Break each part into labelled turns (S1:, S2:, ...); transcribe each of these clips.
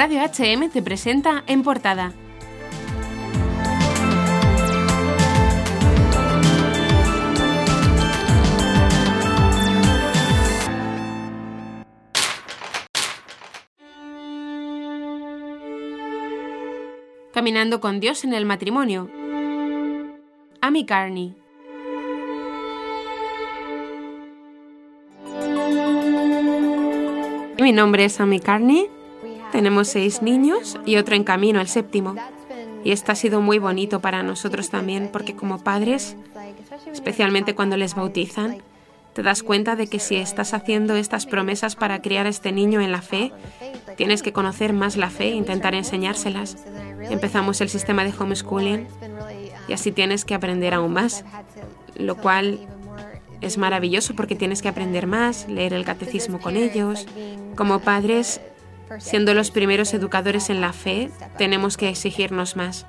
S1: Radio HM te presenta En Portada. Caminando con Dios en el matrimonio. Amy Carney. Mi nombre es Amy Carney. Tenemos 6 niños y otro en camino, el 7º. Y esto ha sido muy bonito para nosotros también, porque como padres, especialmente cuando les bautizan, te das cuenta de que si estás haciendo estas promesas para criar a este niño en la fe, tienes que conocer más la fe e intentar enseñárselas. Empezamos el sistema de homeschooling y así tienes que aprender aún más, lo cual es maravilloso porque tienes que aprender más, leer el catecismo con ellos. Como padres, siendo los primeros educadores en la fe, tenemos que exigirnos más.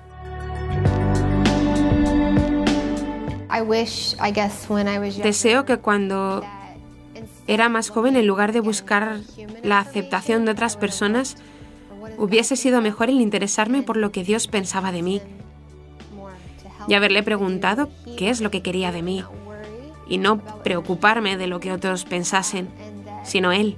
S1: Deseo que cuando era más joven, en lugar de buscar la aceptación de otras personas, hubiese sido mejor el interesarme por lo que Dios pensaba de mí y haberle preguntado qué es lo que quería de mí y no preocuparme de lo que otros pensasen, sino Él.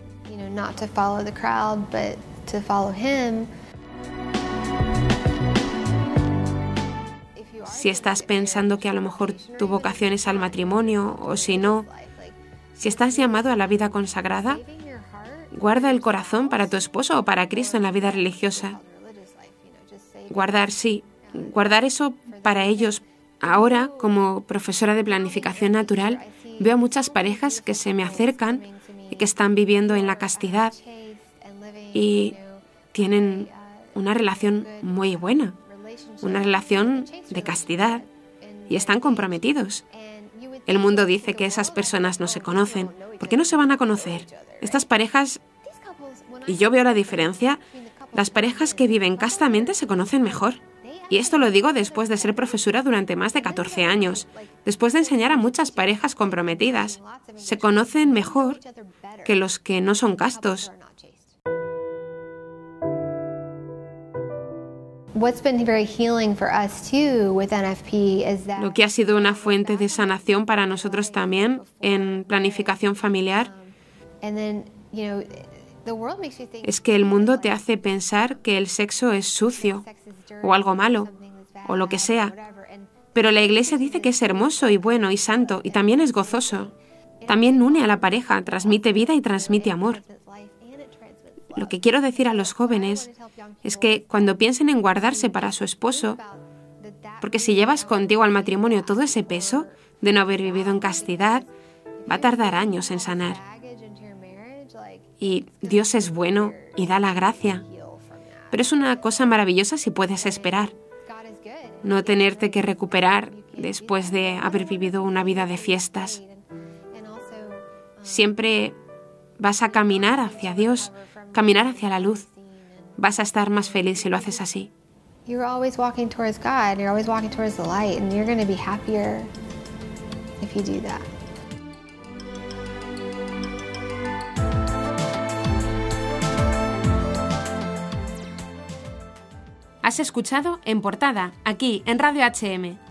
S1: Si estás pensando que a lo mejor tu vocación es al matrimonio o si no, si estás llamado a la vida consagrada, guarda el corazón para tu esposo o para Cristo en la vida religiosa. Guardar eso para ellos. Ahora, como profesora de planificación natural, veo muchas parejas que se me acercan y que están viviendo en la castidad y tienen una relación muy buena, una relación de castidad y están comprometidos. El mundo dice que esas personas no se conocen. ¿Por qué no se van a conocer? Estas parejas, y yo veo la diferencia, las parejas que viven castamente se conocen mejor. Y esto lo digo después de ser profesora durante más de 14 años, después de enseñar a muchas parejas comprometidas. Se conocen mejor que los que no son castos. Lo que ha sido una fuente de sanación para nosotros también en planificación familiar es que el mundo te hace pensar que el sexo es sucio o algo malo o lo que sea, pero la Iglesia dice que es hermoso y bueno y santo y también es gozoso. También une a la pareja, transmite vida y transmite amor. Lo que quiero decir a los jóvenes es que cuando piensen en guardarse para su esposo, porque si llevas contigo al matrimonio todo ese peso de no haber vivido en castidad, va a tardar años en sanar. Y Dios es bueno y da la gracia. Pero es una cosa maravillosa si puedes esperar. No tenerte que recuperar después de haber vivido una vida de fiestas. Siempre vas a caminar hacia Dios, caminar hacia la luz. Vas a estar más feliz si lo haces así.
S2: You're always walking towards God, you're always walking towards the light, and you're going to be happier if you do that.
S1: Has escuchado En Portada, aquí en Radio HM.